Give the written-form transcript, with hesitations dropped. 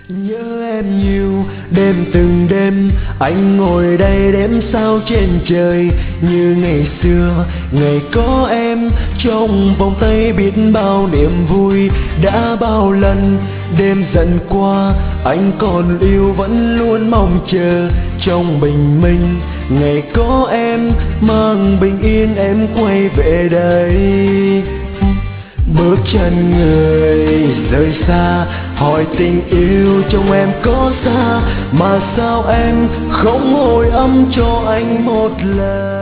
Nhớ em nhiều đêm từng đêm, anh ngồi đây đếm sao trên trời. Như ngày xưa, ngày có em trong vòng tay biết bao niềm vui. Đã bao lần đêm dần qua, anh còn yêu vẫn luôn mong chờ. Trong bình minh, ngày có em mang bình yên em quay về đây. Bước chân người rời xa, hỏi tình yêu trong em có xa, mà sao em không hồi âm cho anh một lời.